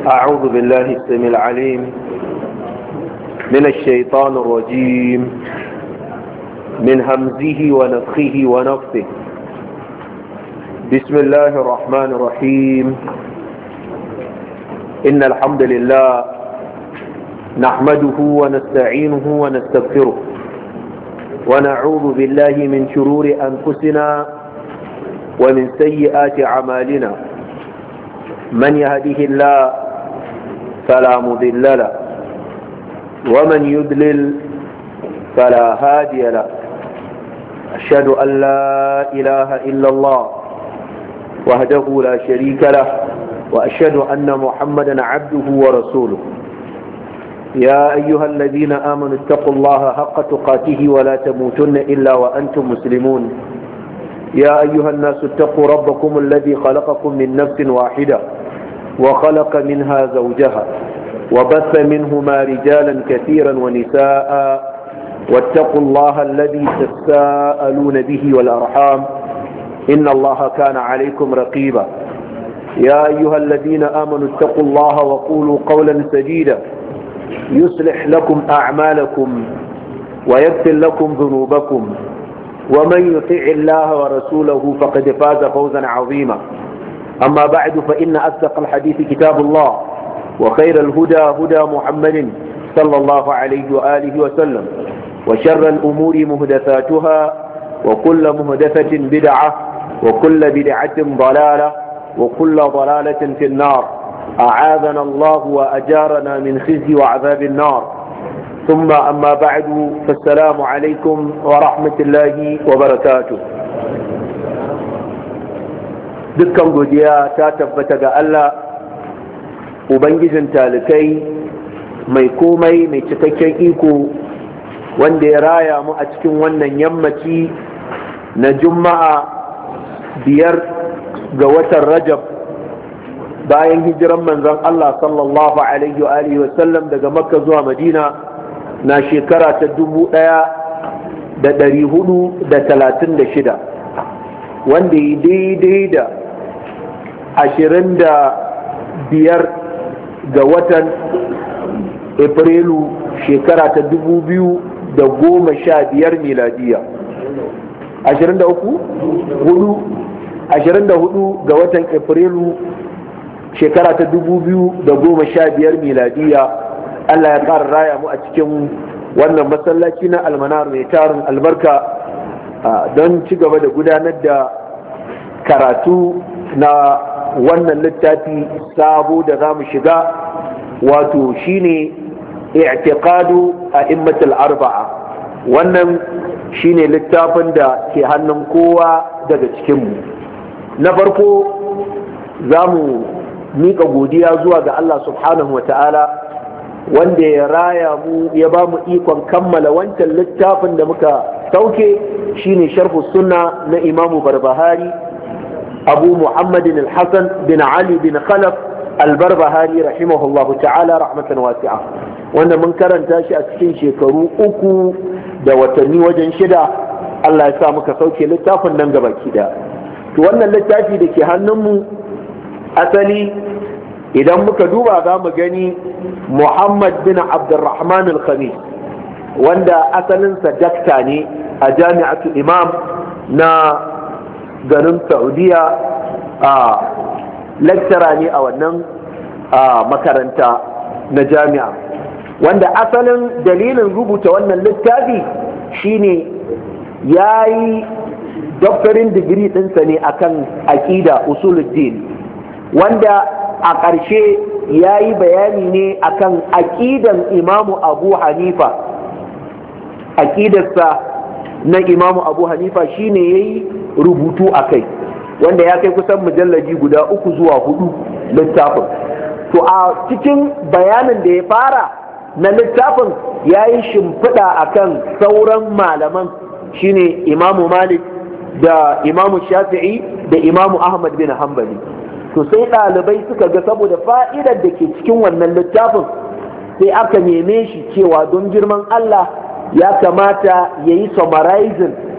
أعوذ بالله السميع العليم من الشيطان الرجيم من همزه ونفخه ونفثه. بسم الله الرحمن الرحيم. إن الحمد لله نحمده ونستعينه ونستغفره ونعوذ بالله من شرور أنفسنا ومن سيئات أعمالنا. من يهده الله فلا مضل له ومن يضلل فلا هادي له. أشهد أن لا إله إلا الله وحده لا شريك له وأشهد أن محمدا عبده ورسوله. يا أيها الذين آمنوا اتقوا الله حق تقاته ولا تموتن إلا وأنتم مسلمون. يا أيها الناس اتقوا ربكم الذي خلقكم من نفس واحدة وخلق منها زوجها وبث منهما رجالا كثيرا ونساء واتقوا الله الذي تساءلون به والأرحام إن الله كان عليكم رقيبا. يا أيها الذين آمنوا اتقوا الله وقولوا قولا سديدا يصلح لكم أعمالكم ويغفر لكم ذنوبكم ومن يطع الله ورسوله فقد فاز فوزا عظيما. أما بعد فإن أصدق الحديث كتاب الله وخير الهدى هدى محمد صلى الله عليه وآله وسلم وشر الأمور مهدثاتها وكل مهدثة بدعة وكل بدعة ضلالة وكل ضلالة في النار. أعاذنا الله وأجارنا من خزي وعذاب النار. ثم أما بعد فالسلام عليكم ورحمة الله وبركاته. dukkan godiya ta tabbata ga Allah ubangijin talikai mai komai mai cikakken iko wanda ya raya mu a cikin wannan yammaci na juma'a 5 ga watan Rajab bayan hijiran manzon Allah sallallahu alaihi wa sallam daga Makka zuwa Madina na shekara ta 1436 wanda ya daidai da 25 ga watan Afrilu shekara ta 2015 miladiya. 24 ga watan Afrilu shekara ta 2015 miladiya. Allah ya ƙara raya mu a cikin wannan masallaci na almanar mai tarin albarka don ci gaba da gudanar da karatu na wannan littafi sabo da za mu shiga, wato shine i'tiqadu a'immatul arba'a. wannan shine littafin da ke hannun kowa daga cikinmu. na farko za mu miƙa godiya zuwa ga Allah subhanahu wa ta'ala wanda ya raya mu ya ba mu ikon kammala wancan littafin da muka sauke, shine sharhu sunna na imamu barbahari abu muhammadin al-hassan bin ali bin khalaf al-barbahari rahimahullahu ta'ala rahmatan wasi'a, wanda mun karanta shi a cikin shekaru 3 da watanni wajen 6. Allah ya sa muka sauke littafin nan gabaki da. To wannan littafi da ke hannunmu asali idan muka duba za mu gani Muhammad bin Abdurrahman al-Khamis, wanda asalinsa dakta ne a jami'atu Imam na garin Saudiya, a lecturer ne a wannan makaranta na jami'a, wanda asalin dalilin rubuta wannan littafi shine ya yi doctorin digiri ɗinsa ne akan aƙida usuluddin, wanda a ƙarshe ya yi bayani ne akan aƙidan imamu abu hanifa. aƙidarsa na imamu abu hanifa shine ya yi rubutu a kai, wanda ya kai kusan mujallaji guda 3 zuwa 4 littafin. To a cikin bayanin da ya fara na littafin ya yi shimfiɗa akan sauran malaman, shine imamu malik da imamu shafi'i da imamu ahmad bin hanbali. To sai ɗalibai suka ga saboda fa'idar da ke cikin wannan littafin sai aka neme shi cewa don girman Allah ya kamata ya yi summarizing